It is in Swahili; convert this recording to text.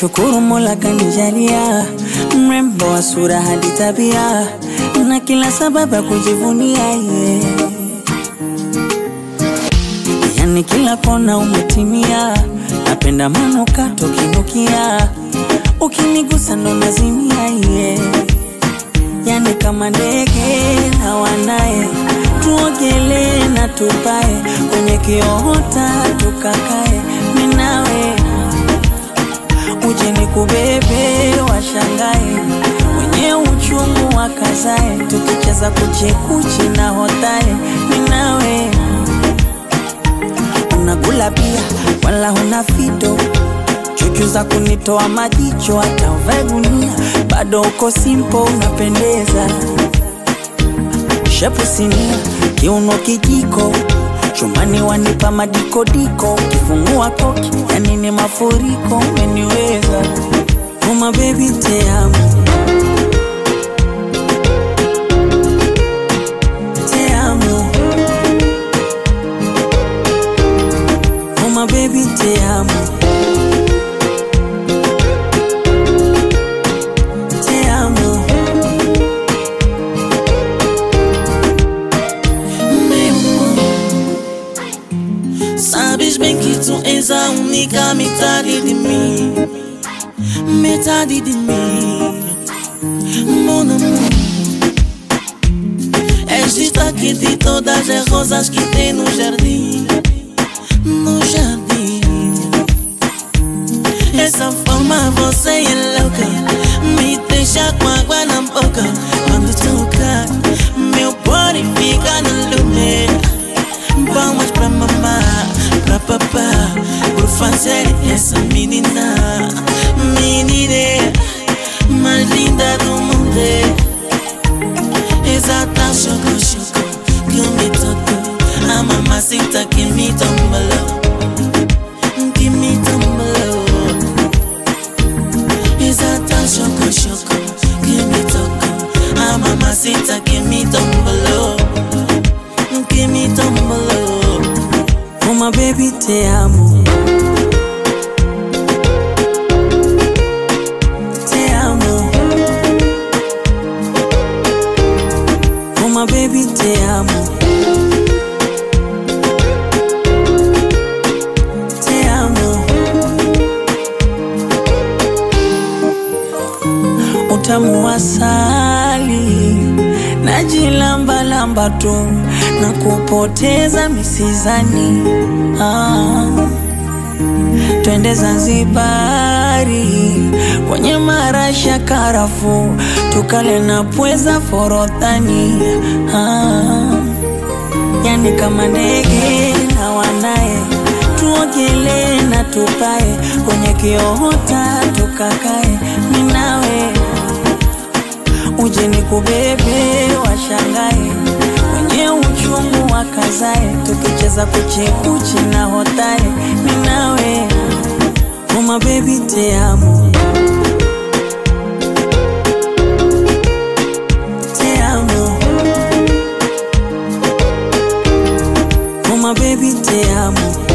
Nashukuru Mola kanijalia mrembo wa sura hadi tabia, na kila sababu ya kujivunia Yani kila kona umetimia, napenda manukato kinukia, ukinigusa ndo nazimia Yani kama ndege na wanae, tuogele na tupae, kwenye kiota tukakae, minawe uje nikubebe washangae, wenye uchungu wakazae, tukicheza kuchekuchi na hotae, minawe unakula pia wala huna fito, chuchu za kunitoa majicho, hata uvae gunia bado uko simple unapendeza. Shepu sinia, kiuno kijiko, chumani wanipa madikodiko, kifungua koki yani ni mafuriko, umeniweza. Oh my baby te amo, te amo. Oh my baby te amo, te amo. Sabes bem que tu és a única metade de mim, metade de mim, mon amor. És destaque de todas as rosas que tem no jardim, no jardim. Essa forma você é louca, me deixa com água na boca. Quando toca, meu body fica no lume. Palmas pra mamá, pra papá, por fazer essa menina, menina mais linda do mundo. Exata choco, choco, que me tocou, a mamacita que me tombalou, que me tombalou. Exata choco, choco, que me tocou, a mamacita que me tombalou, que me tombalou. Oh my baby te amo, te amo. Oh my baby te amo, te amo. Utamu wa asali najilamba lamba tu na kupoteza misizani. Twende Zanzibari kwenye marasha karafu, tukale na pweza forodhani. Yani kama ndege na wanae, tuogele na tupae, kwenye kiota tukakae, minawe uje nikubebe washangae, wenye uchungu wakazae, tukicheza kuchekuchi na hotae, minawe. Oh my baby te amo, te amo. Oh my baby te amo.